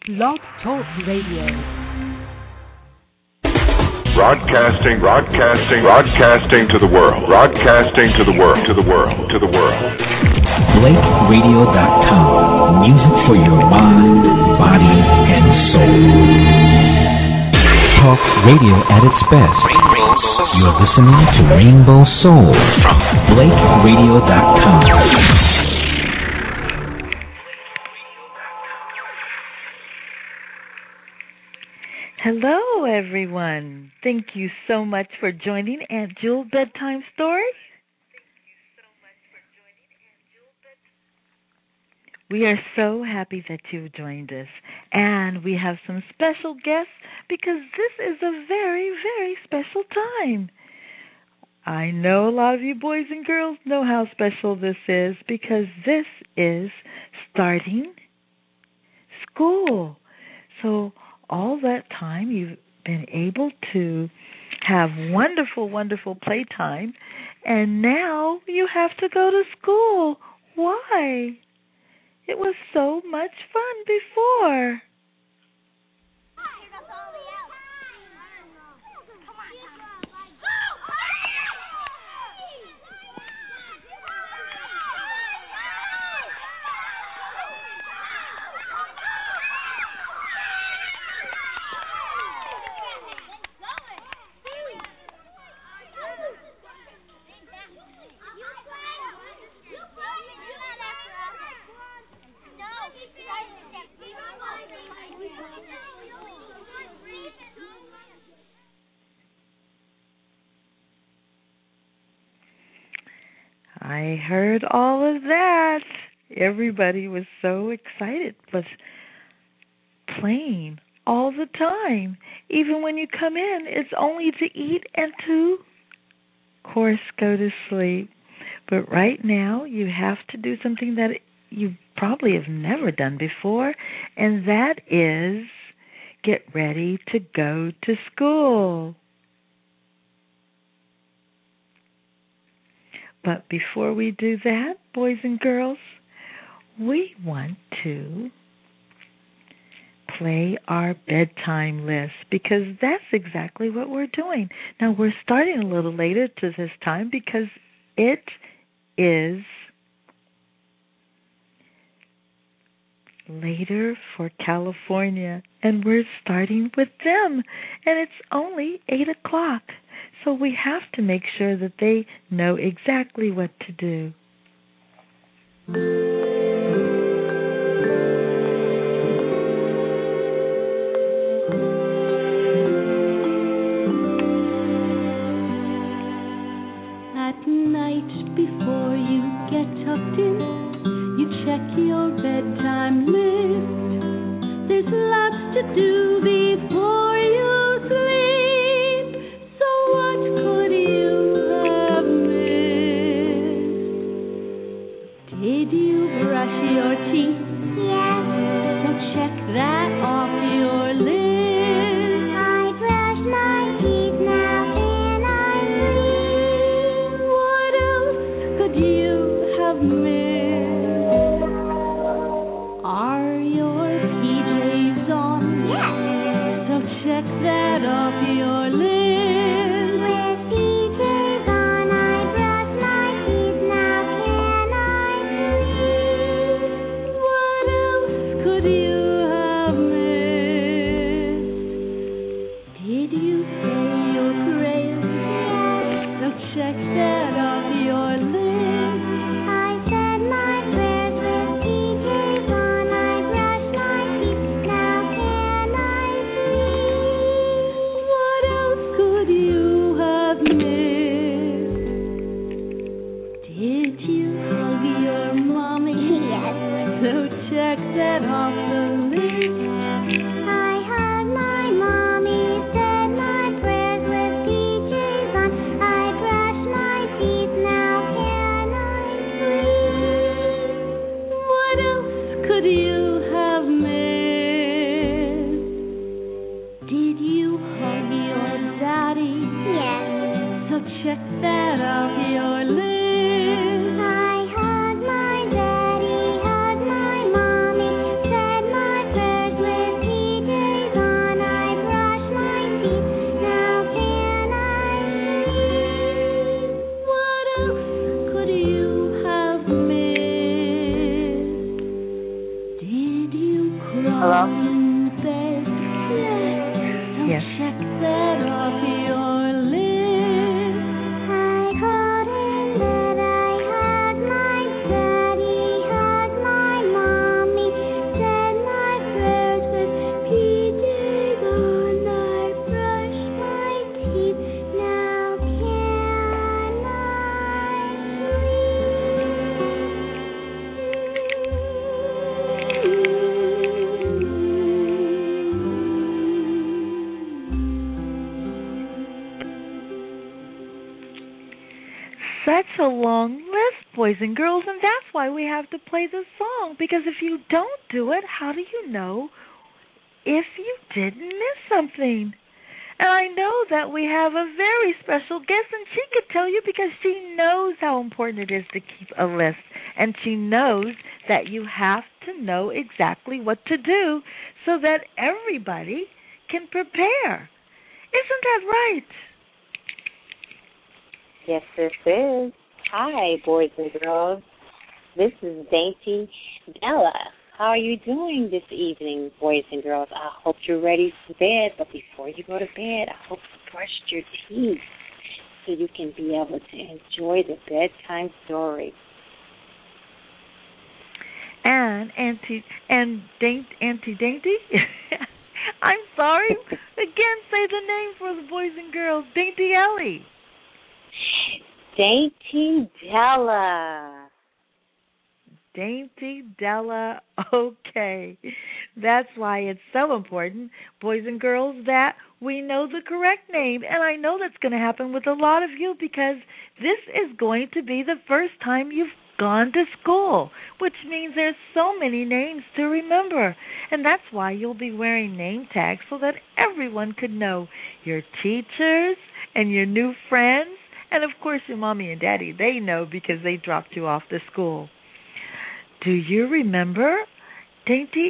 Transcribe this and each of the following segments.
Blog Talk Radio. Broadcasting to the world. Broadcasting to the world. BlakeRadio.com. Music for your mind, body, and soul. Talk radio at its best. You're listening to Rainbow Soul from BlakeRadio.com. Hello, everyone. Thank you so much for joining Aunt Jewel Bedtime Story. We are so happy that you've joined us, and we have some special guests because this is a very, very special time. I know a lot of you boys and girls know how special this is because this is starting school. So all that time you've been able to have wonderful, wonderful playtime, and now you have to go to school. Why? It was so much fun before. I heard all of that. Everybody was so excited, was playing all the time. Even when you come in, it's only to eat and to, of course, go to sleep. But right now, you have to do something that you probably have never done before, and that is get ready to go to school. But before we do that, boys and girls, we want to play our bedtime list because that's exactly what we're doing. Now, we're starting a little later to this time because it is later for California, and we're starting with them, and it's only 8 o'clock. So we have to make sure that they know exactly what to do. At night before you get tucked in, you check your bedtime list. There's lots to do before you sleep. What could you have missed? Did you Hello? in bed. Yes. Check that off your list. I got in bed, I had my daddy, had my mommy, said my prayers with PJs on. I brushed my teeth, now can Such a long list, boys and girls, and that's why we have to play the song. Because if you don't do it, how do you know if you didn't miss something? And I know that we have a very special guest, and she could tell you because she knows how important it is to keep a list. And she knows that you have to know exactly what to do so that everybody can prepare. Isn't that right? Yes, this is. Hi, boys and girls. This is Dainty Della. How are you doing this evening, boys and girls? I hope you're ready for bed, but before you go to bed, I hope you brushed your teeth so you can be able to enjoy the bedtime story. And Auntie Dainty, I'm sorry. Again, say the name for the boys and girls. Dainty Ellie. Dainty Della. Dainty Della. Okay. That's why it's so important, boys and girls, that we know the correct name. And I know that's going to happen with a lot of you because this is going to be the first time you've gone to school, which means there's so many names to remember. And that's why you'll be wearing name tags so that everyone could know your teachers and your new friends. And, of course, your mommy and daddy, they know because they dropped you off to school. Do you remember, Dainty?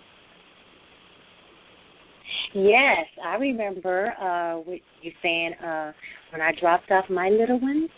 Yes, I remember what you saying when I dropped off my little ones.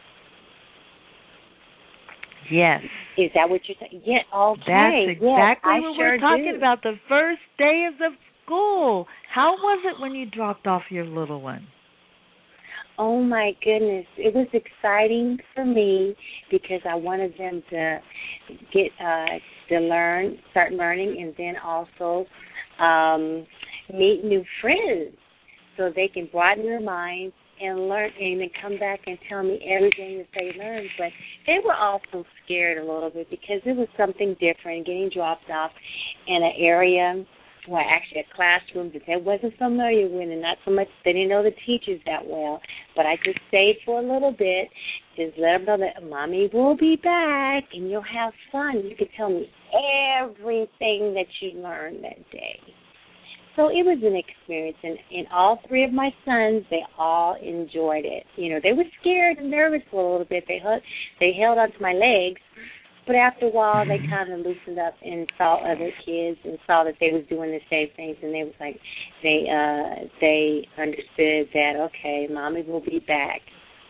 Yes. Is that what you're saying? Yeah, okay. That's exactly yes, what sure we're talking do. about, the first days of school. How was it when you dropped off your little one? Oh, my goodness. It was exciting for me because I wanted them to get start learning, and then also meet new friends so they can broaden their minds and learn and then come back and tell me everything that they learned. But they were also scared a little bit because it was something different, getting dropped off in an area, well, actually a classroom that they wasn't familiar with, and not so much, they didn't know the teachers that well. But I just stayed for a little bit, just let them know that Mommy will be back and you'll have fun. You can tell me everything that you learned that day. So it was an experience, and all three of my sons, they all enjoyed it. You know, they were scared and nervous for a little bit. They held onto my legs, but after a while, they kind of loosened up and saw other kids and saw that they was doing the same things, and they was like, they understood that, okay, Mommy will be back.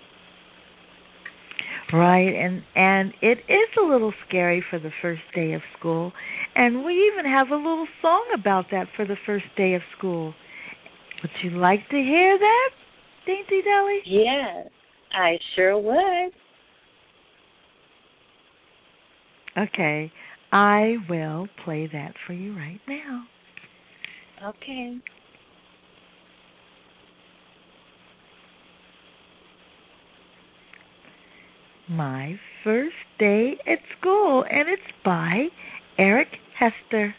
Right, and it is a little scary for the first day of school, and we even have a little song about that for the first day of school. Would you like to hear that, Dainty Deli? Yes, I sure would. Okay, I will play that for you right now. Okay. My First Day at School, and it's by Eric Hester.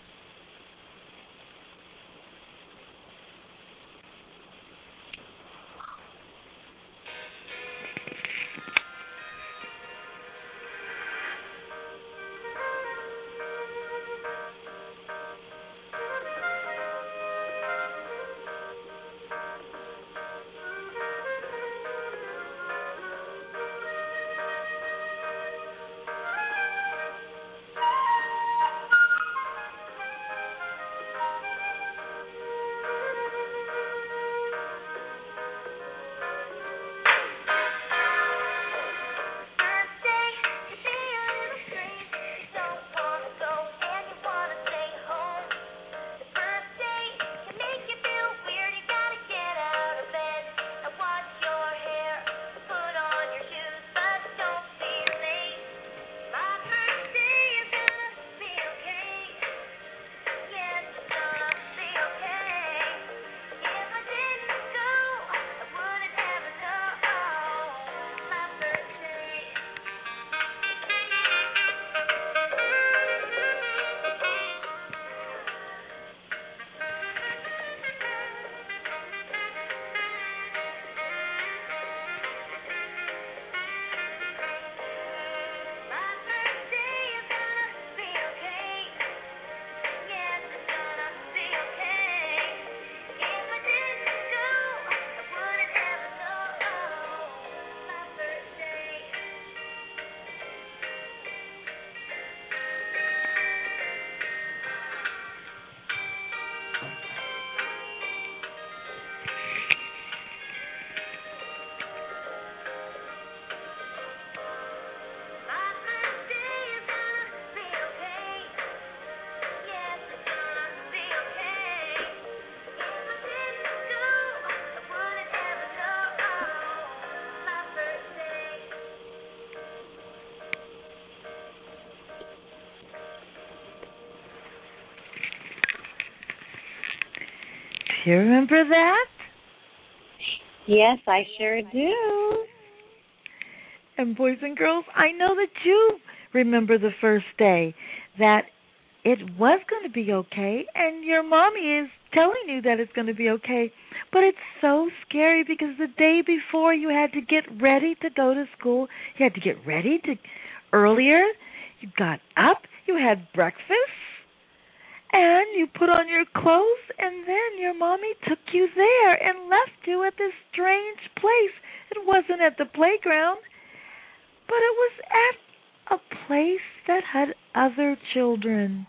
You remember that? Yes, I sure do. And boys and girls, I know that you remember the first day, that it was going to be okay, and your mommy is telling you that it's going to be okay. But it's so scary because the day before you had to get ready to go to school. You had to get ready to earlier. You got up, you had breakfast, and you put on your clothes, and then your mommy took you there and left you at this strange place. It wasn't at the playground, but it was at a place that had other children.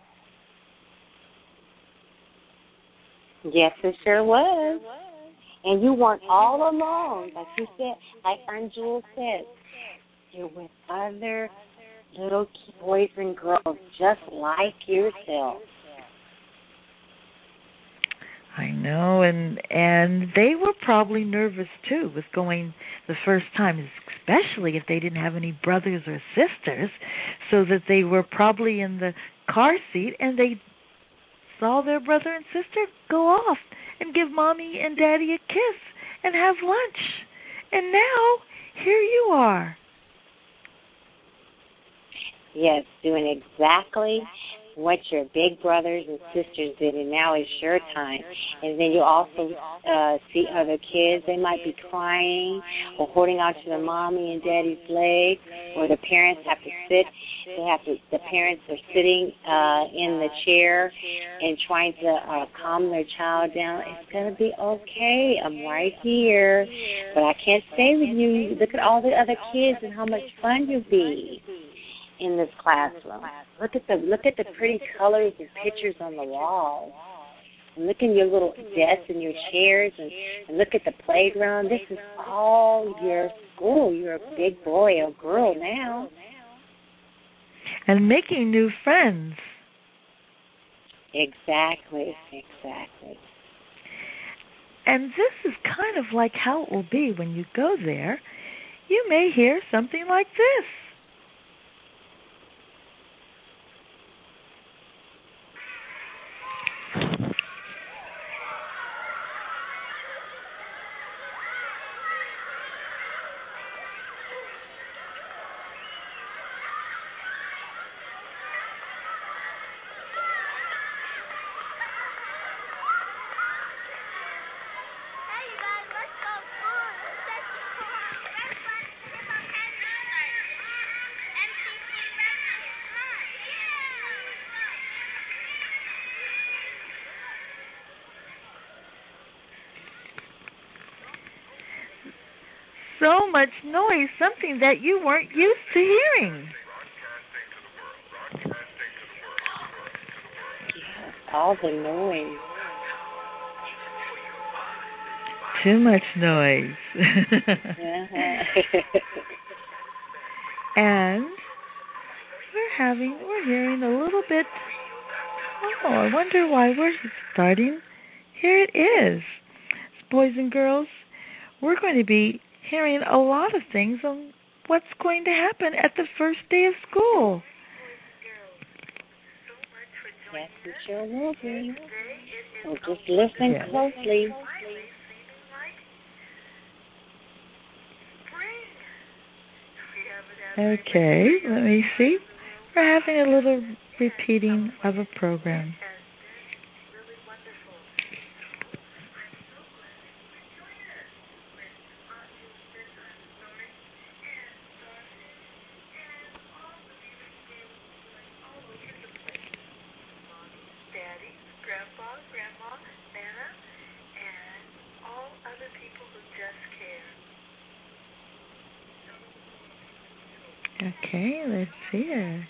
Yes, it sure was. And you weren't all alone, like you said, like Aunt Jewel said. You're with other little boys and girls just like yourself. I know, and they were probably nervous too with going the first time, especially if they didn't have any brothers or sisters, so that they were probably in the car seat and they saw their brother and sister go off and give mommy and daddy a kiss and have lunch. And now here you are. Yes, doing exactly what your big brothers and sisters did, and now it's your time. And then you also see other kids. They might be crying or holding on to their mommy and daddy's leg, or the parents have to sit. The parents are sitting in the chair and trying to calm their child down. It's going to be okay. I'm right here, but I can't stay with you. Look at all the other kids and how much fun you'll be in this classroom. Look at the pretty colors and pictures on the walls. And look in your little desks and your chairs, and look at the playground. This is all your school. You're a big boy or girl now. And making new friends. Exactly. And this is kind of like how it will be when you go there. You may hear something like this. So much noise, something that you weren't used to hearing. All the noise. Too much noise. And we're hearing a little bit. Oh, I wonder why we're starting. Here it is. Boys and girls, we're going to be hearing a lot of things on what's going to happen at the first day of school. Yes, we sure will be. So just listen closely. Okay, let me see. We're having a little repeating of a program. Okay, let's see here.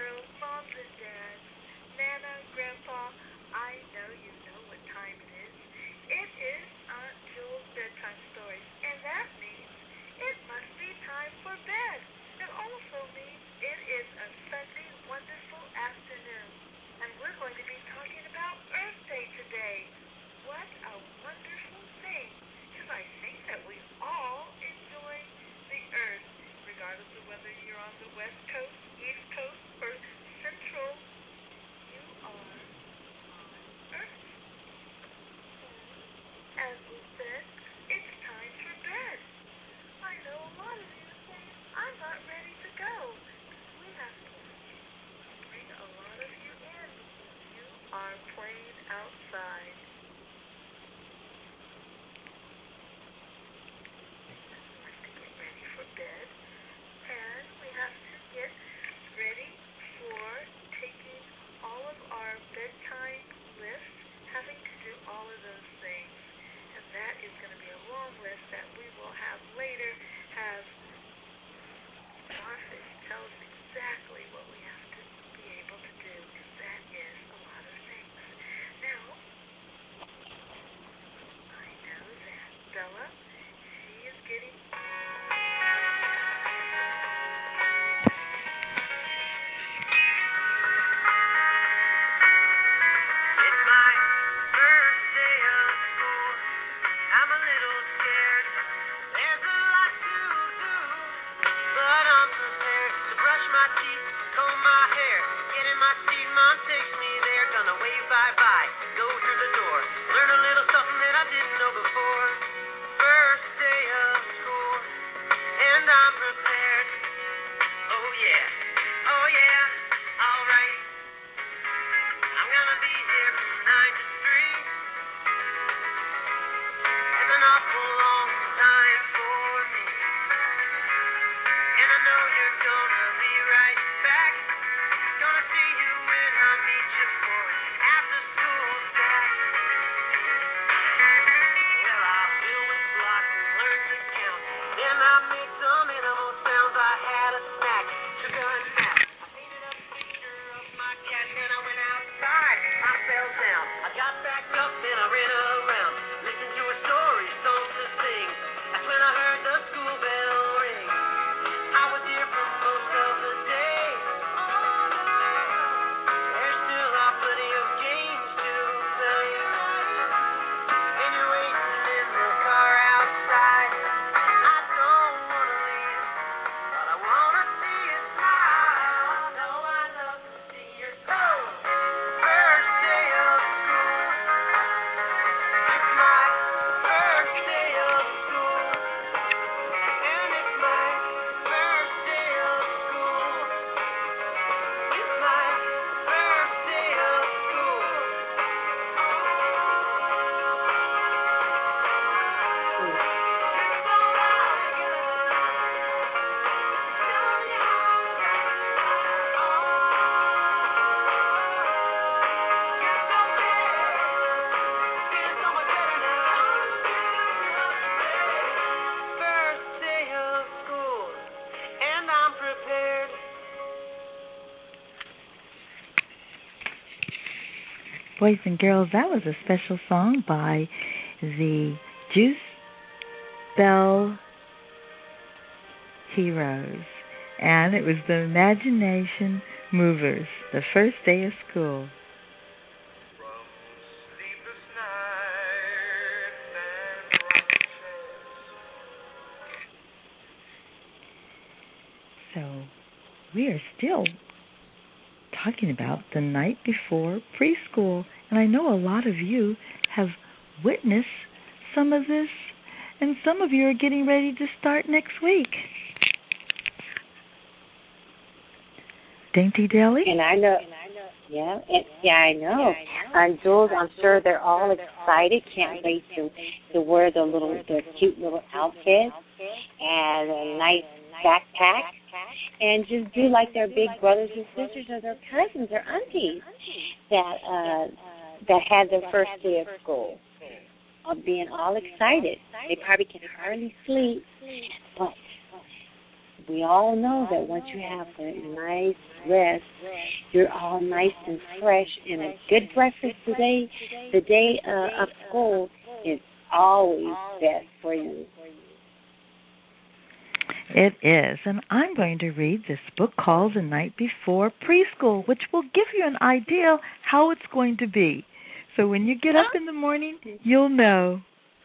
girls, moms and dads, Nana, Grandpa, I know you know what time it is. It is Aunt Jewel's bedtime stories, and that means it must be time for bed. It also means it is a Sunday wonderful afternoon, and we're going to be talking about Earth Day today. What a wonderful thing, because I think that we all enjoy the Earth, regardless of whether you're on the West Coast, East Coast, or Central. You are on Earth. As we said, it's time for bed. I know a lot of you say, I'm not ready to go. We have to bring a lot of you in. You are playing outside. We have to get ready for bed. And we have to get ready for taking all of our bedtime lists, having to do all of those things. And that is going to be a long list that we will have later. Have Starfish tell us exactly what we have to be able to do, because that is a lot of things. Now, I know that Bella, she is getting... It's my first day of school. I'm a little scared. There's a lot to do, but I'm prepared to brush my teeth, comb my hair, get in my seat. Mom takes me there, gonna wave bye-bye, go through the door, learn a little something that I didn't know before. First day of school, and I'm prepared. Oh yeah, alright. I'm gonna be here from 9 to 3. It's an awful long time for me, and I know you're gonna be right back. Gonna see you when I meet you for after school snack. Well, I fill with blocks and learn to count, then I make some animal sounds. I had a snack, sugar and sap. I painted a picture of my cat, then I went outside. I fell down, I got back up, then I ran around, listened to a story, songs to sing. That's when I heard the school bell ring. I was here for most of the day. There's still a plenty of games to play. And you're waiting in the car outside. I don't wanna leave, but I wanna see you smile. So I love to see your soul. First day of school. It's my first day of school. And it's my first day of school. It's my first day of school. First day of school, and I'm prepared. Boys and girls, that was a special song by the Juice Bell Heroes. And it was the Imagination Movers, the first day of school. So we are still talking about the night before preschool, and I know a lot of you have witnessed some of this, and some of you are getting ready to start next week. Dainty Deli? And I know. I know. And Jules, I'm sure they're all excited. Can't wait to wear the cute little outfits and a nice backpack, and just do like their big brothers and sisters or their cousins or aunties that had their first day of school, of being all excited. They probably can hardly sleep, but we all know that once you have a nice rest, you're all nice and fresh, and a good breakfast today, the day of school is always best for you. It is, and I'm going to read this book called The Night Before Preschool, which will give you an idea how it's going to be. So when you get up in the morning, you'll know.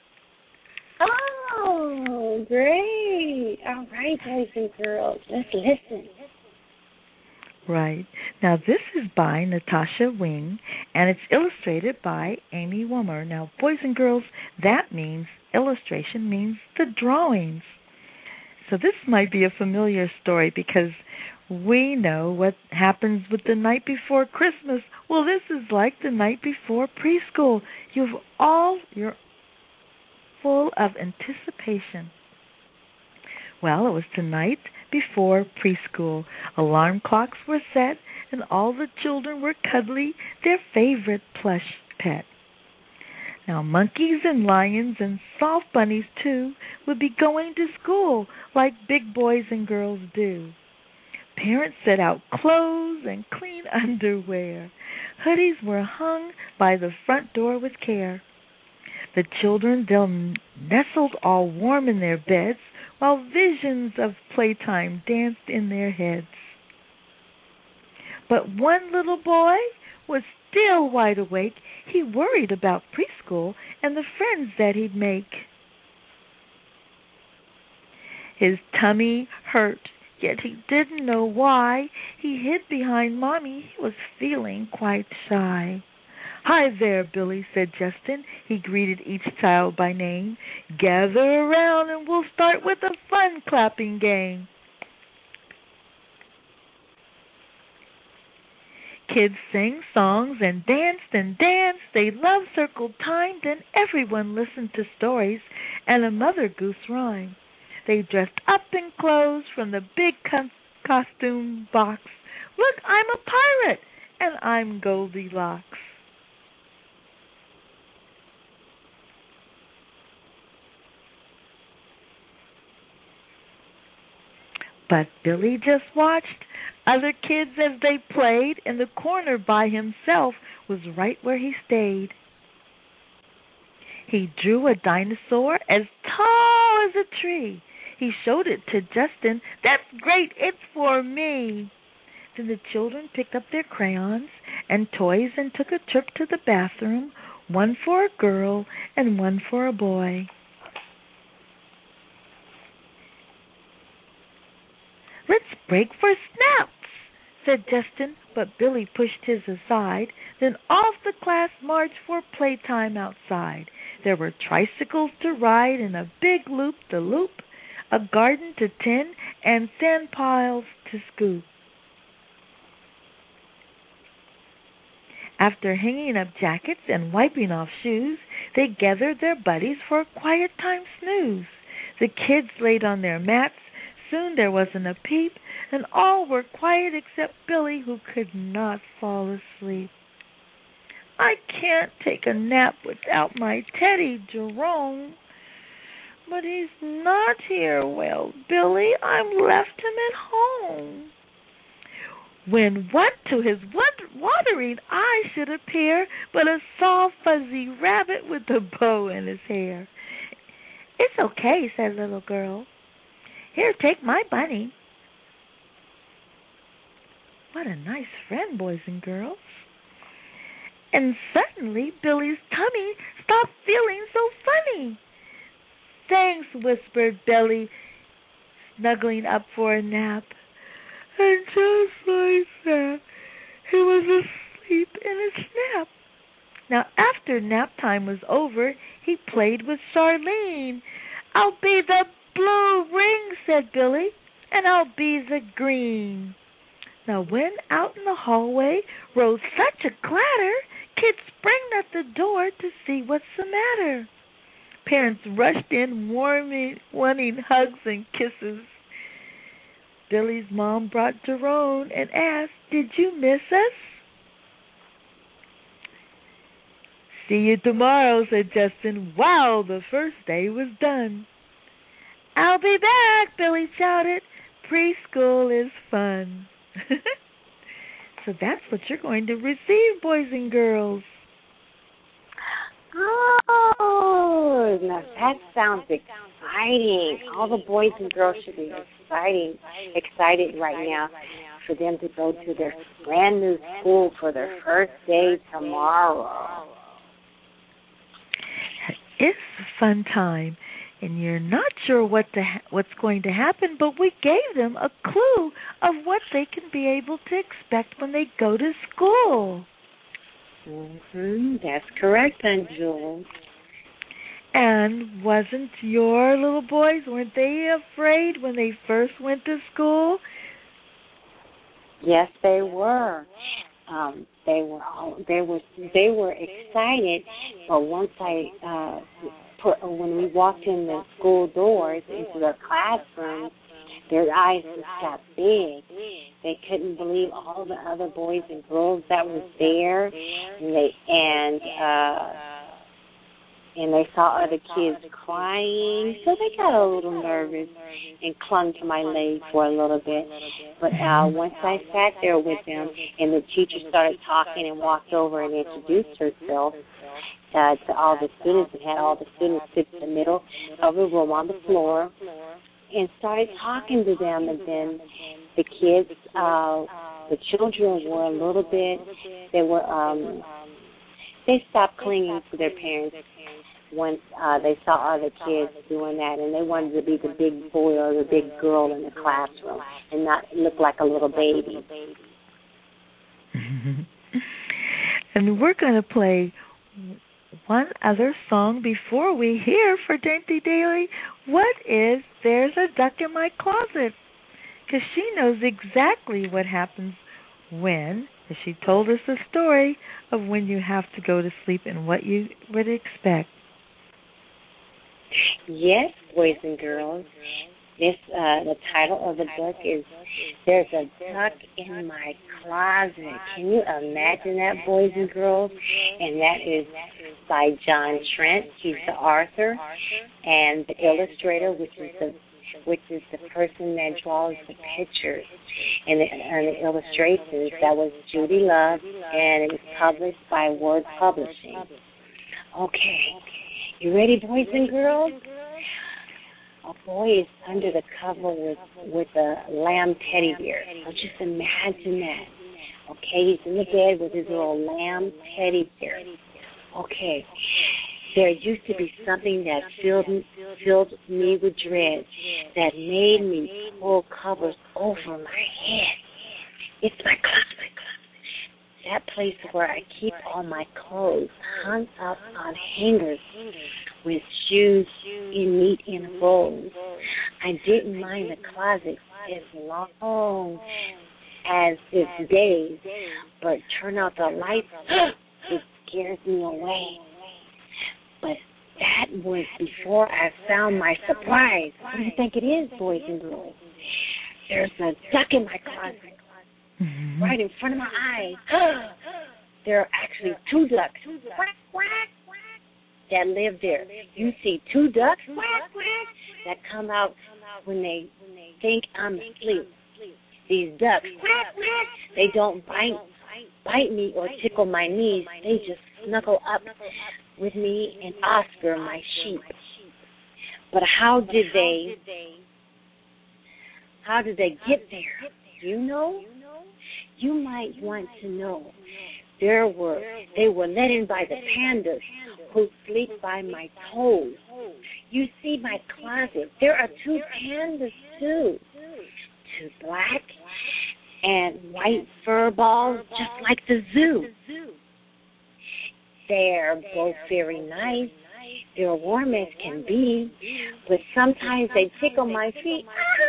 Oh, great. All right, boys and girls, let's listen. Right. Now, this is by Natasha Wing, and it's illustrated by Amy Wummer. Now, boys and girls, that means illustration means the drawings. So this might be a familiar story because we know what happens with the night before Christmas. Well, this is like the night before preschool. You're full of anticipation. Well, it was the night before preschool. Alarm clocks were set, and all the children were cuddling their favorite plush pet. Now, monkeys and lions and soft bunnies, too, would be going to school like big boys and girls do. Parents set out clothes and clean underwear. Hoodies were hung by the front door with care. The children, they'll nestled all warm in their beds while visions of playtime danced in their heads. But one little boy was still wide awake. He worried about preschool and the friends that he'd make. His tummy hurt, yet he didn't know why. He hid behind Mommy. He was feeling quite shy. "Hi there, Billy," said Justin. He greeted each child by name. "Gather around and we'll start with a fun clapping game." Kids sang songs and danced and danced. They loved circle time. Then everyone listened to stories and a Mother Goose rhyme. They dressed up in clothes from the big costume box. "Look, I'm a pirate, and I'm Goldilocks." But Billy just watched other kids as they played. In the corner by himself was right where he stayed. He drew a dinosaur as tall as a tree. He showed it to Justin. "That's great, it's for me." Then the children picked up their crayons and toys and took a trip to the bathroom, one for a girl and one for a boy. "Let's break for snaps," said Justin, but Billy pushed his aside. Then off the class marched for playtime outside. There were tricycles to ride and a big loop-de-loop, a garden to tend, and sand piles to scoop. After hanging up jackets and wiping off shoes, they gathered their buddies for a quiet time snooze. The kids laid on their mats. Soon there wasn't a peep, and all were quiet except Billy, who could not fall asleep. "I can't take a nap without my Teddy Jerome." "But he's not here," wailed Billy. "I'm left him at home." When what to his watering eye should appear but a soft, fuzzy rabbit with a bow in his hair. "It's okay," said little girl. "Here, take my bunny." What a nice friend, boys and girls. And suddenly Billy's tummy stopped feeling so funny. "Thanks," whispered Billy, snuggling up for a nap. And just like that, he was asleep in his nap. Now, after nap time was over, he played with Charlene. "I'll be the blue ring," said Billy, "and I'll be the green." Now, when out in the hallway rose such a clatter, kids sprang at the door to see what's the matter. Parents rushed in, wanting hugs and kisses. Billy's mom brought Jerome and asked, "Did you miss us?" "See you tomorrow," said Justin. Wow, the first day was done. "I'll be back," Billy shouted. preschool is fun. So that's what you're going to receive, boys and girls. Oh, now that sounds exciting. All the boys and girls should be excited right now for them to go to their brand new school for their first day tomorrow. It's a fun time, and you're not sure what's going to happen, but we gave them a clue of what they can be able to expect when they go to school. That's correct, Aunt Jules. And wasn't your little boys, weren't they afraid when they first went to school? Yes, they were. They were excited, but once when we walked in the school doors into their classroom, their eyes just got big. They couldn't believe all the other boys and girls that was there, and they saw other kids crying, so they got a little nervous and clung to my leg for a little bit. But once I sat there with them and the teacher started talking and walked over and introduced herself to all the students and had all the students sit in the middle of the room on the floor and started talking to them, and then the kids, the children were a little bit, they stopped clinging to their parents once they saw other kids doing that, and they wanted to be the big boy or the big girl in the classroom and not look like a little baby. And we're going to play one other song before we hear for Dainty Daily, what is There's a Duck in My Closet? Because she knows exactly what happens when, as she told us the story of when you have to go to sleep and what you would expect. Yes, boys and girls. The title of the book is There's a Duck in My Closet. Can you imagine that, boys and girls? And that is by John Trent. He's the author, and the illustrator, which is the person that draws the pictures and the illustrations. That was Judy Love, and it was published by Word Publishing. Okay, you ready, boys and girls? A boy is under the cover with a lamb teddy bear. So just imagine that. Okay, he's in the bed with his little lamb teddy bear. Okay, there used to be something that filled me with dread, that made me pull covers over my head. It's my closet. That place where I keep all my clothes hung up on hangers with shoes neat in rows. I didn't mind the closet as long as it's days, but turn out the lights, it scares me away. But that was before I found my surprise. What do you think it is, boys and girls? There's a duck in my closet, right in front of my eyes. There are actually two ducks. Quack, quack. That live there. You see two ducks that come out when they think I'm asleep. These ducks, they don't bite me or tickle my knees. They just snuggle up with me and Oscar, my sheep. But how did they get there? You know? You might want to know. They were led in by the pandas who sleep by my toes. You see my closet. There are two pandas too. Two black and white fur balls, just like the zoo. They're both very nice. They're warm as can be, but sometimes they tickle my feet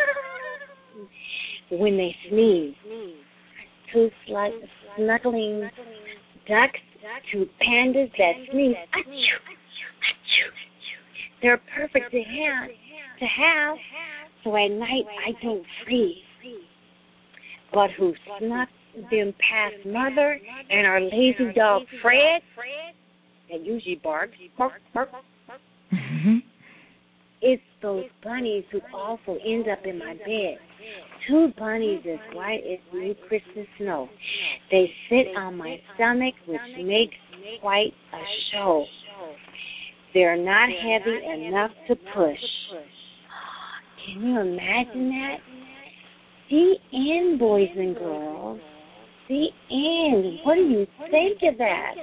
when they sneeze. Two snuggling ducks, two pandas that sneeze. Achoo, achoo. They're perfect to have, so at night I don't freeze. But who snuck them past Mother and our lazy dog Fred, that usually barks, bark, bark. It's those bunnies who also end up in my bed. two bunnies as white as new Christmas snow. They sit on my stomach, which makes quite a show. They're not heavy enough to push. Can you imagine that? The end, boys and girls. The end. What do you think of that?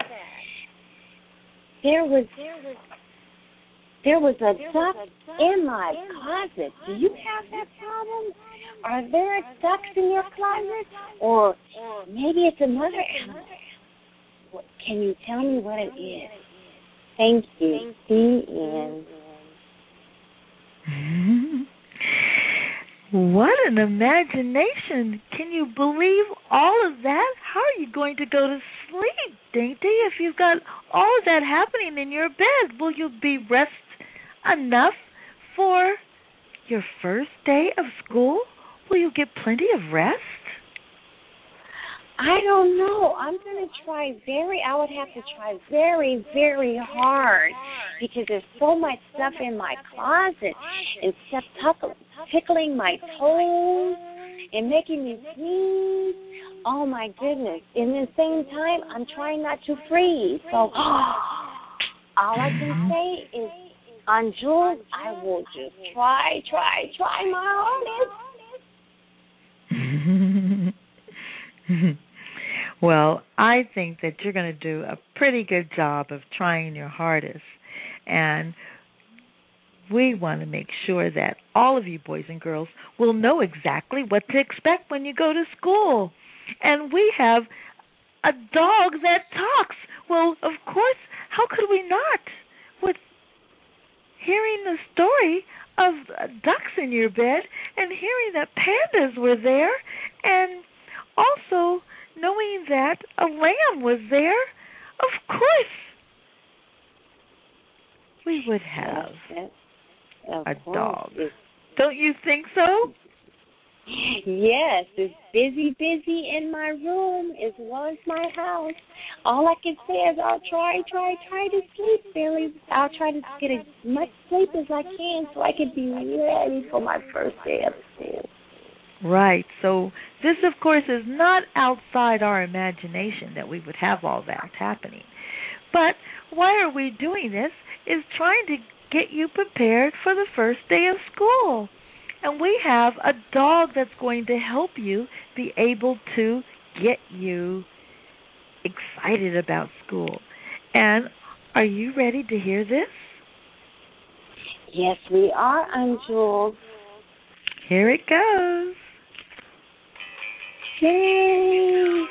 There was a duck in my closet. Do you have that problem? Are there ducks in your closet? Or maybe it's another animal. Can you tell me what it is? Thank you. The end. What an imagination. Can you believe all of that? How are you going to go to sleep, Dainty, if you've got all of that happening in your bed? Will you be rest enough for your first day of school? Will you get plenty of rest? I don't know. I would have to try very, very hard because there's so much stuff in my closet and stuff tickling my toes and making me sneeze. Oh, my goodness. And at the same time, I'm trying not to freeze. So all I can say is, on Jules, I will just try my hardest. Well, I think that you're going to do a pretty good job of trying your hardest. And we want to make sure that all of you boys and girls will know exactly what to expect when you go to school. And we have a dog that talks. Well, of course, how could we not? With hearing the story of ducks in your bed and hearing that pandas were there and also knowing that a lamb was there, of course we would have a dog. Don't you think so? Yes, it's busy in my room as well as my house. All I can say is I'll try to sleep, Billy. I'll try to get as much sleep as I can so I can be ready for my first day of school. Right. So this, of course, is not outside our imagination that we would have all that happening. But why are we doing this is trying to get you prepared for the first day of school. And we have a dog that's going to help you be able to get you excited about school. And are you ready to hear this? Yes, we are, Aunt Jules. Here it goes. Yay!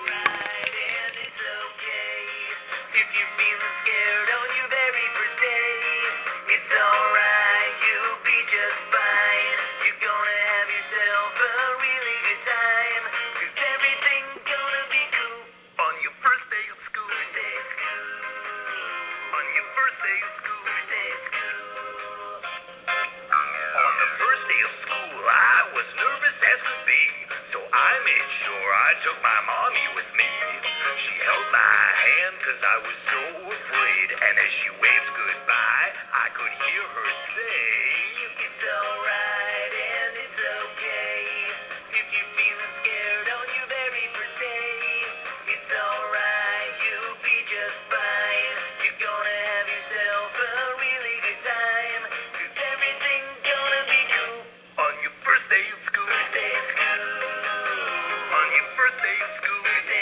Took my mommy with me. She held my hand 'cause I was so afraid. And as she waved goodbye, I could hear her say, it's alright and it's okay. If you're feeling scared on your very first day, it's alright, you'll be just fine. You're gonna have yourself a really good time. 'Cause everything's gonna be cool on your first day of school. First day of school. On your first day of school.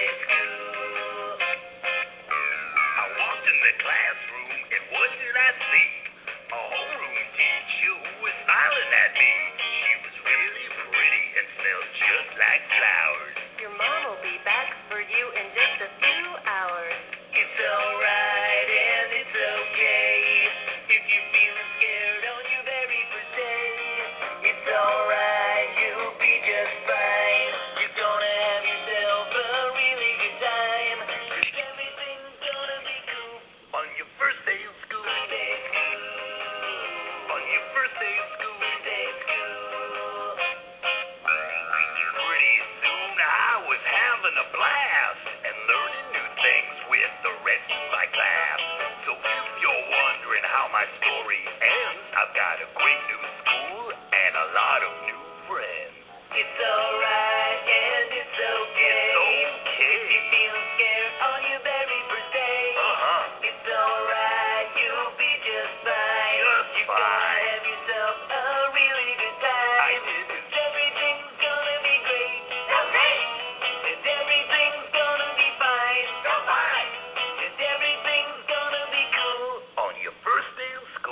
I walked in the classroom, and what did I see? A homeroom teacher who was smiling at me. She was really pretty and smelled just like flowers. Your mom will be back for you in just a few hours. It's alright and it's okay. If you're feeling scared on your very first day, it's alright, you'll be just fine. You're gonna have yourself a really good time. 'Cause everything's gonna be cool on your first day of school. First day of school. On your first day of school. First day of school. Pretty soon I was having a blast and learning new things with the rest of my class. So if you're wondering how my story ends, I've got a great new school and a lot of new friends. It's It's alright and it's okay. It's okay. If you feel scared on your very first day, it's alright, you'll be just fine. You're gonna have yourself a really good time. Everything's gonna be great. And everything's gonna be fine. And everything's gonna be cool on your first day of school.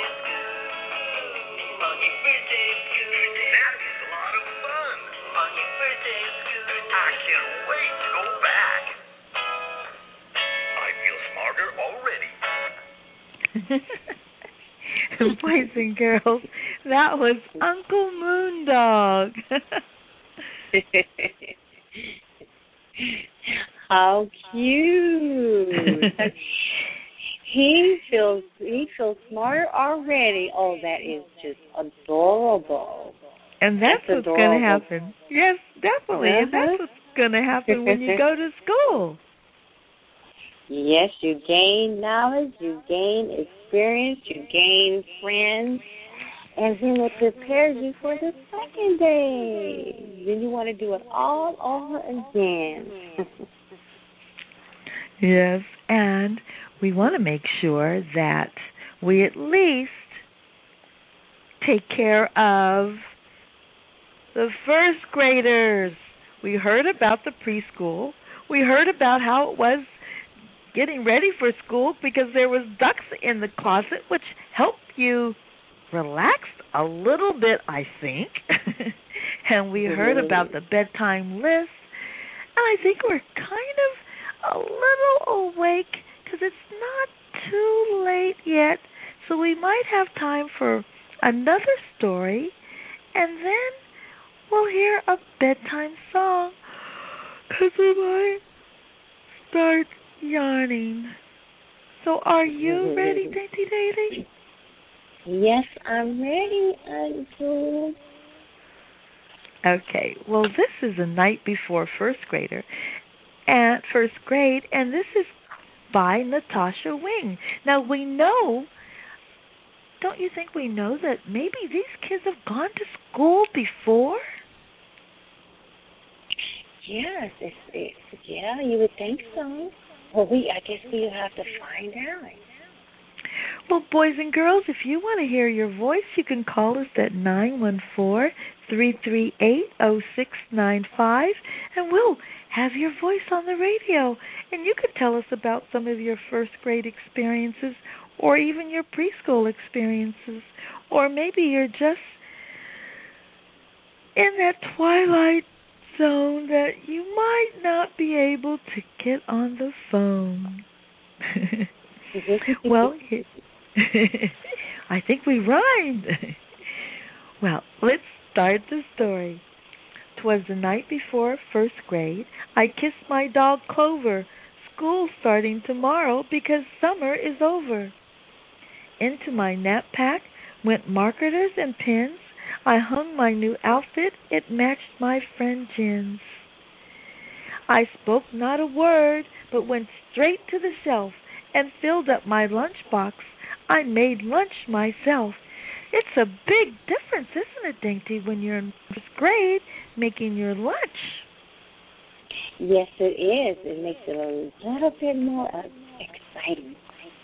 On your first day of school. That is a lot of fun. On your first day of school. I can't wait to go back. I feel smarter already. Boys and girls, that was Uncle Moondog. How cute. He feels smarter already. Oh, that is just adorable. And that's what's going to happen. Yes, definitely. And that's what's going to happen when you go to school. Yes, you gain knowledge, you gain experience, you gain friends, and then it prepares you for the second day. Then you want to do it all over again. Yes, and we want to make sure that we at least take care of the first graders. We heard about the preschool. We heard about how it was getting ready for school because there was ducks in the closet, which helped you relax a little bit, I think. And we heard about the bedtime list. And I think we're kind of a little awake because it's not too late yet. So we might have time for another story, and then we'll hear a bedtime song because we might start yawning. So are you ready, Dainty Daisy? Yes, I'm ready, Uncle. Okay. Well, this is a night before first grade, and this is by Natasha Wing. Now we know. Don't you think we know that maybe these kids have gone to school before? Yes, yeah, you would think so. Well, I guess we'll have to find out. Well, boys and girls, if you want to hear your voice, you can call us at 914-338-0695, and we'll have your voice on the radio. And you could tell us about some of your first grade experiences or even your preschool experiences. Or maybe you're just in that twilight zone that you might not be able to get on the phone. Well, I think we rhymed. Well, let's start the story. 'Twas the night before first grade. I kissed my dog Clover. School's starting tomorrow because summer is over. Into my knapsack went markers and pens. I hung my new outfit. It matched my friend Jen's. I spoke not a word, but went straight to the shelf and filled up my lunchbox. I made lunch myself. It's a big difference, isn't it, Dainty, when you're in first grade making your lunch? Yes, it is. It makes it a little bit more exciting.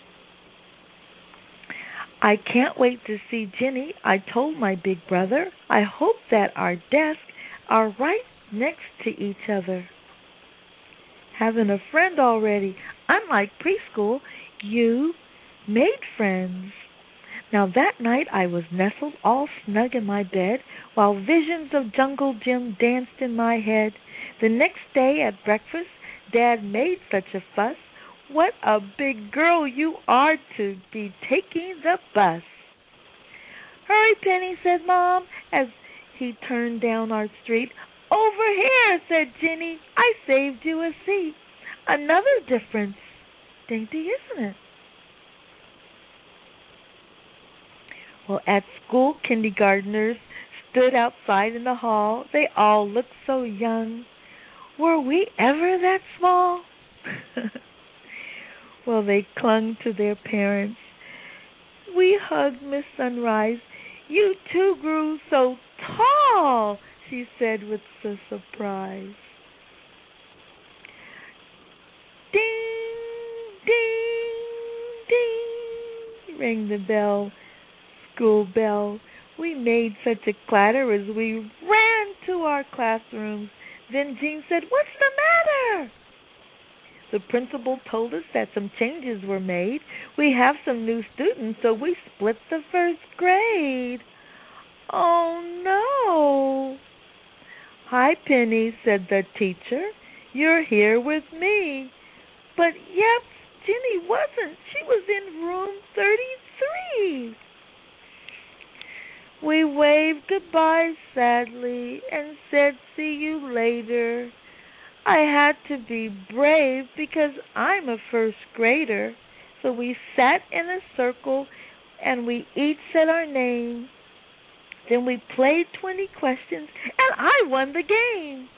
I can't wait to see Jenny. I told my big brother. I hope that our desks are right next to each other. Having a friend already. Unlike preschool, you made friends. Now that night I was nestled all snug in my bed while visions of Jungle Jim danced in my head. The next day at breakfast, Dad made such a fuss. What a big girl you are to be taking the bus. Hurry, Penny, said Mom, as he turned down our street. Over here, said Jenny, I saved you a seat. Another difference, Dainty, isn't it? Well, at school, kindergartners stood outside in the hall. They all looked so young. Were we ever that small? Well, they clung to their parents. We hugged Miss Sunrise. You too grew so tall, she said with a surprise. Ding, ding, ding, rang the bell, school bell. We made such a clatter as we ran to our classrooms. Then Jean said, "What's the matter?" The principal told us that some changes were made. We have some new students, so we split the first grade. Oh, no. "Hi, Penny," said the teacher. "You're here with me." But yep, Jenny wasn't. She was in room 33. We waved goodbye sadly and said, "See you later." I had to be brave because I'm a first grader. So we sat in a circle and we each said our name. Then we played 20 questions and I won the game.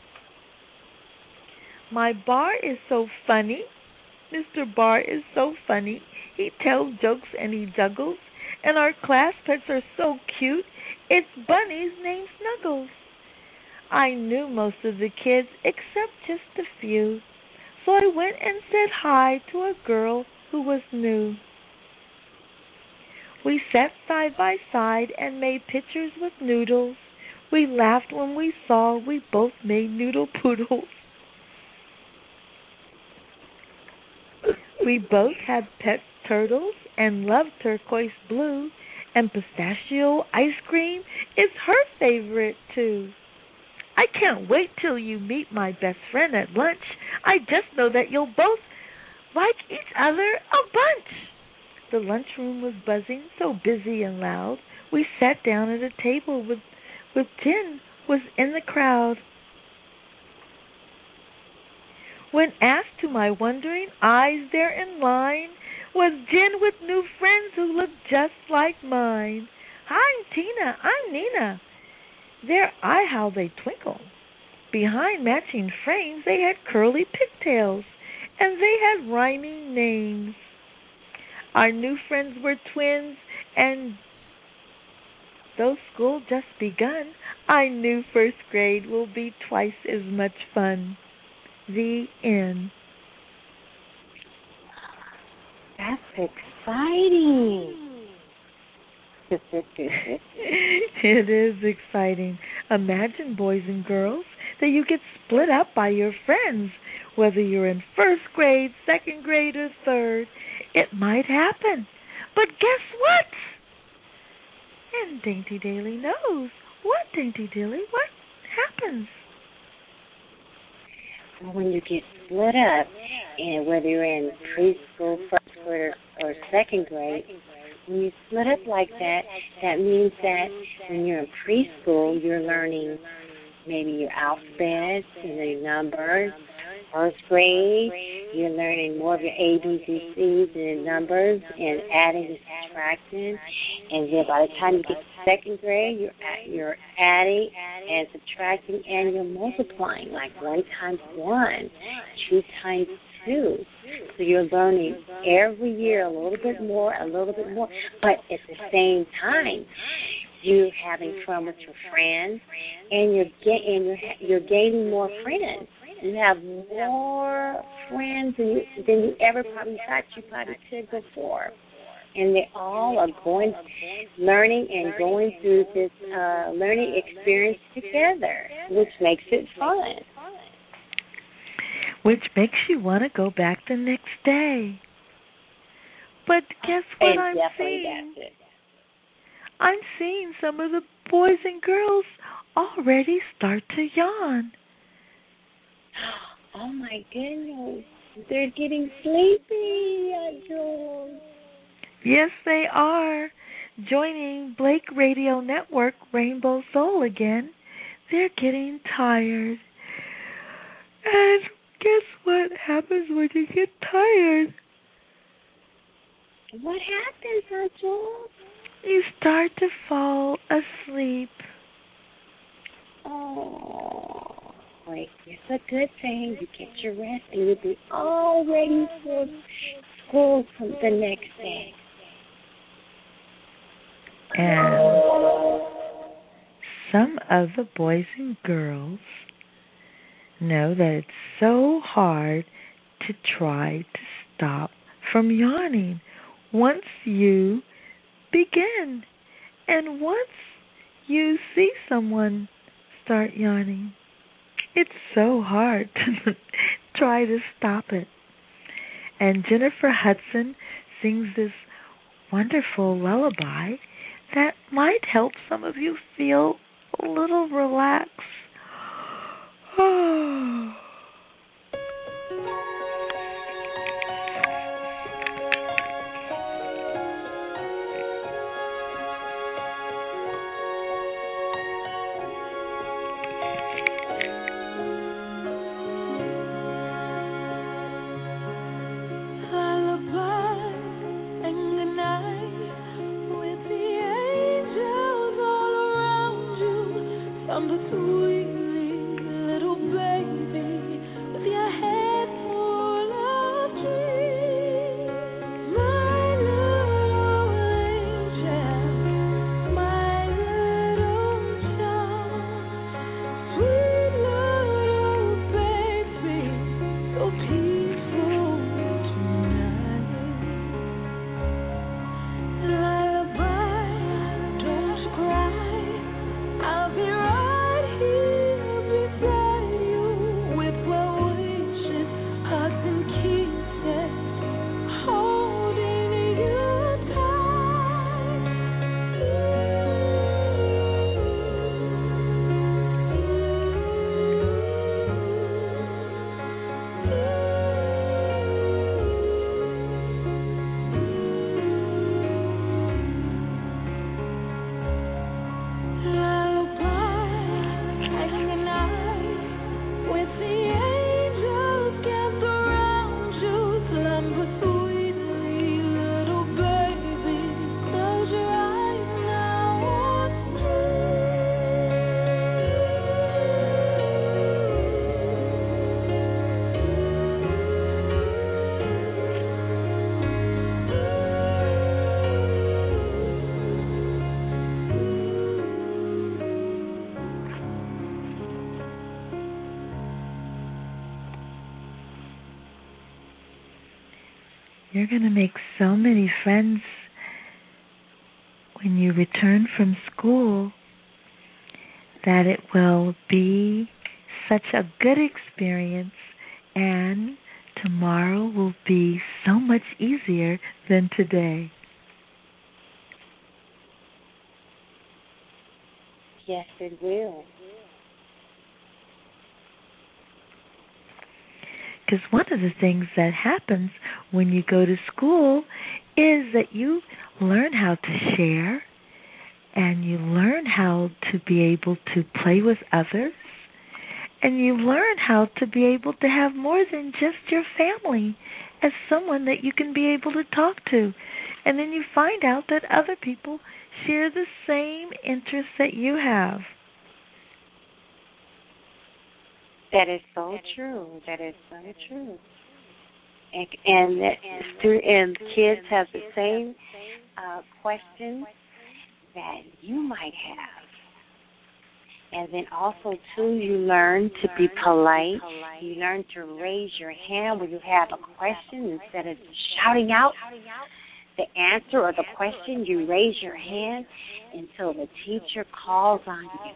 My Bar is so funny. Mr. Bar is so funny. He tells jokes and he juggles. And our class pets are so cute. It's bunnies named Snuggles. I knew most of the kids except just a few. So I went and said hi to a girl who was new. We sat side by side and made pictures with noodles. We laughed when we saw we both made noodle poodles. We both had pet turtles and loved turquoise blue, and pistachio ice cream is her favorite too. I can't wait till you meet my best friend at lunch. I just know that you'll both like each other a bunch. The lunchroom was buzzing, so busy and loud. We sat down at a table with Jen was in the crowd. When asked to my wondering eyes there in line, was Jen with new friends who looked just like mine. "I'm Tina, I'm Nina." Their how they twinkle. Behind matching frames they had curly pigtails, and they had rhyming names. Our new friends were twins, and though school just begun, I knew first grade will be twice as much fun. The end. That's exciting. It is exciting. Imagine, boys and girls, that you get split up by your friends, whether you're in first grade, second grade, or third. It might happen. But guess what? And Dainty Daily knows. What, Dainty Daily? What happens? When you get split up, and whether you're in preschool, first grade, or second grade, when you split up like that, that means that when you're in preschool, you're learning maybe your alphabet and your numbers. First grade, you're learning more of your A, B, C, C's and your numbers and adding and subtracting. And then by the time you get to second grade, you're adding and subtracting and you're multiplying, like 1 times 1, 2 times 2. So you're learning every year a little bit more, but at the same time, you're having fun with your friends, and you're gaining more friends. You have more friends than you ever probably thought you probably could before. And they all are learning and going through this learning experience together, which makes it fun. Which makes you want to go back the next day. But guess what I'm seeing? I'm seeing some of the boys and girls already start to yawn. Oh my goodness, they're getting sleepy, Jules. Yes, they are. Joining Blake Radio Network, Rainbow Soul again. They're getting tired. And guess what happens when you get tired? What happens, Jules? You start to fall asleep. Oh. Like, it's a good thing. You get your rest and you'll be all ready for school from the next day. And some of the boys and girls know that it's so hard to try to stop from yawning once you begin. And once you see someone start yawning, it's so hard to try to stop it. And Jennifer Hudson sings this wonderful lullaby that might help some of you feel a little relaxed. You're going to make so many friends when you return from school that it will be such a good experience, and tomorrow will be so much easier than today. Yes, it will. Because one of the things that happens when you go to school is that you learn how to share and you learn how to be able to play with others and you learn how to be able to have more than just your family as someone that you can be able to talk to. And then you find out that other people share the same interests that you have. That is so true. That is so true. And kids have the same questions that you might have. And then also, too, you learn to be polite. You learn to raise your hand when you have a question instead of shouting out the answer or the question. You raise your hand until the teacher calls on you.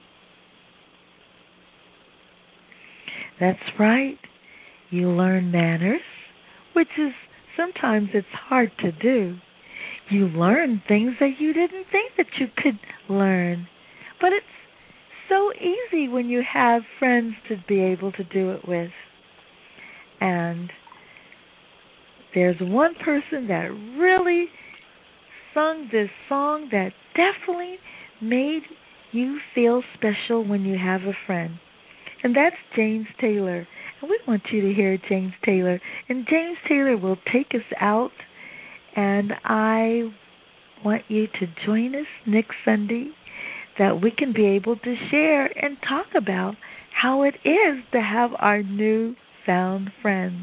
That's right. You learn manners, which is sometimes it's hard to do. You learn things that you didn't think that you could learn. But it's so easy when you have friends to be able to do it with. And there's one person that really sung this song that definitely made you feel special when you have a friend. And that's James Taylor. And we want you to hear James Taylor. And James Taylor will take us out. And I want you to join us next Sunday that we can be able to share and talk about how it is to have our newfound friends.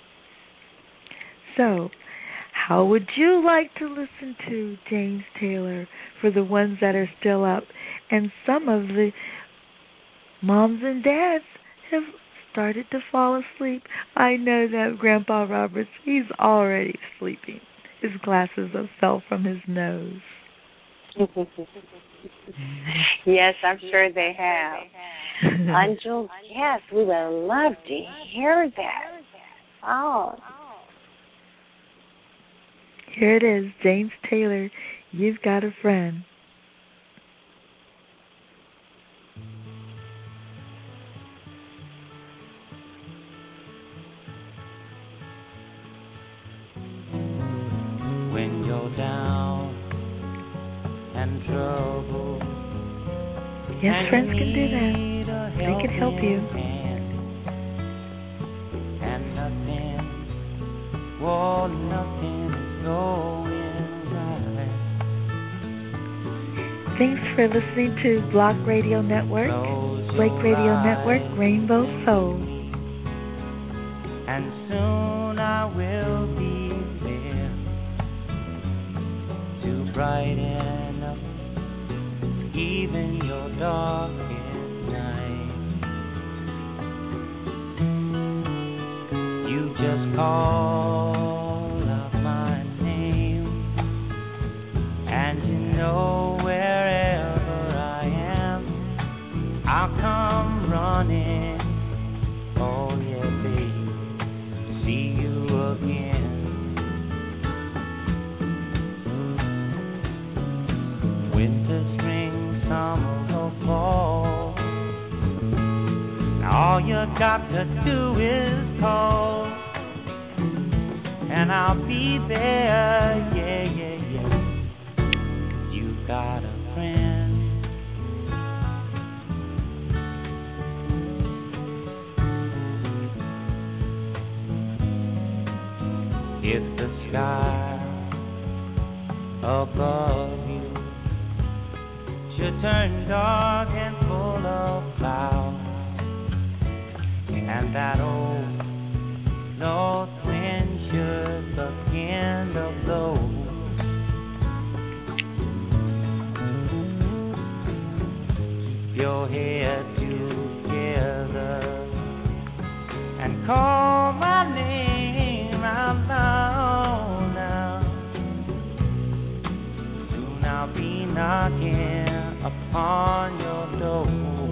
So, how would you like to listen to James Taylor for the ones that are still up? And some of the moms and dads have started to fall asleep. I know that Grandpa Roberts, he's already sleeping. His glasses have fell from his nose. Yes, I'm sure they have. Angel, yes, we would love to hear that. Oh. Here it is, James Taylor, You've Got a Friend. When you're down and troubled. Yes, friends can do that. They can help you. And nothing is going right. Thanks for listening to Block Radio Network, Blake Radio Network, Rainbow Soul. And soon I will be to brighten up even your darkest night. You just call out my name, and you know wherever I am, I'll come running. Oh yeah, baby, see you again. Winter, spring, summer, or fall. Now all you got to do is call, and I'll be there. Yeah, yeah, yeah. You've got a friend. If the sky above you should turn dark and full of clouds, and that old north wind should begin to blow, keep your head together and call my name out loud now. Soon I'll be knocking upon your door.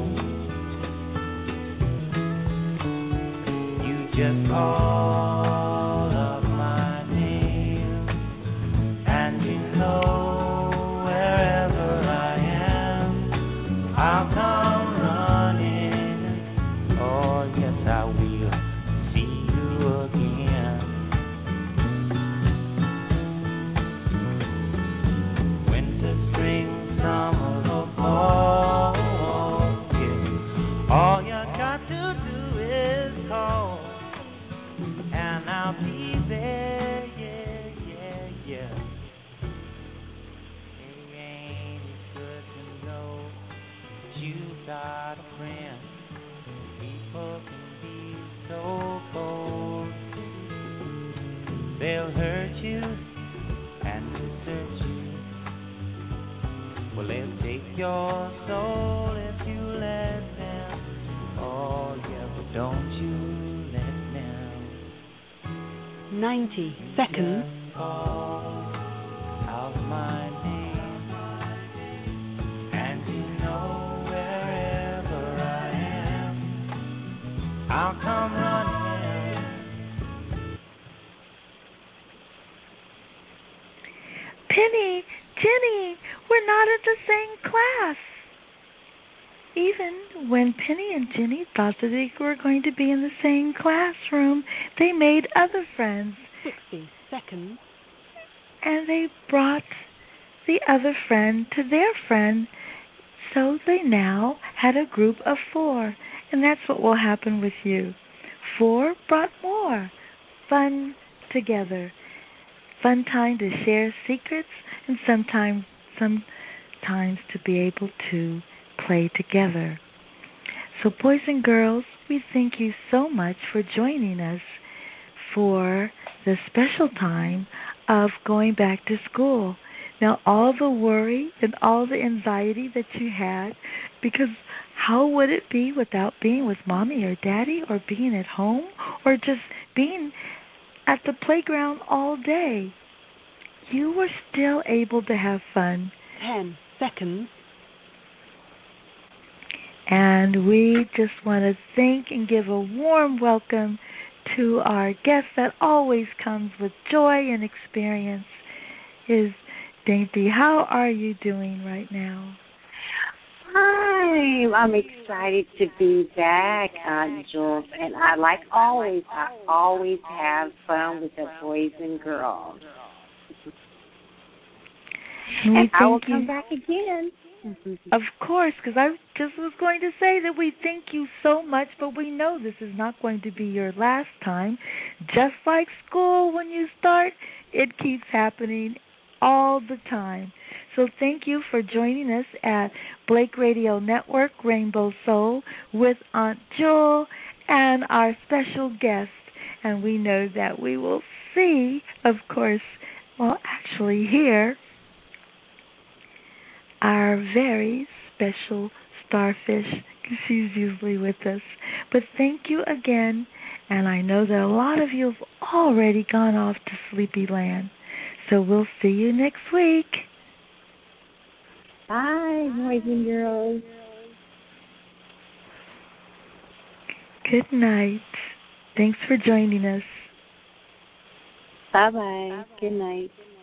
You just call up my name, and you know wherever I am, I'll come running. Oh yes, I will see you again. Winter, spring, summer, oh, yeah. All you got to do is call, and I'll be there, yeah, yeah, yeah. Hey, ain't it good to know that you got a friend? People can be so cold. They'll hurt you and desert you. Well, they'll take your soul if you let them. Oh, yeah, but don't you let them. 90 seconds. Just call out my name, and you know wherever I am, I'll come running. Penny, Jenny, we're not in the same class. Even when Penny and Jenny thought that they were going to be in the same classroom, they made other friends. 60 seconds. And they brought the other friend to their friend, so they now had a group of 4. And that's what will happen with you. 4 brought more. Fun together. Fun time to share secrets, and sometimes to be able to play together. So boys and girls, we thank you so much for joining us for the special time of going back to school. Now, all the worry and all the anxiety that you had, because how would it be without being with mommy or daddy or being at home or just being at the playground all day? You were still able to have fun. 10 seconds. And we just want to thank and give a warm welcome to our guest that always comes with joy and experience, is Dainty. How are you doing right now? Hi, I'm excited to be back, Jules. And I always have fun with the boys and girls. And I will come back again. Of course, because I just was going to say that we thank you so much, but we know this is not going to be your last time. Just like school, when you start, it keeps happening all the time. So thank you for joining us at Blake Radio Network, Rainbow Soul, with Aunt Jewel and our special guest. And we know that we will see, of course, well, actually hear our very special starfish, because she's usually with us. But thank you again, and I know that a lot of you have already gone off to Sleepy Land. So we'll see you next week. Bye, boys and girls. Good night. Thanks for joining us. Bye-bye. Good night.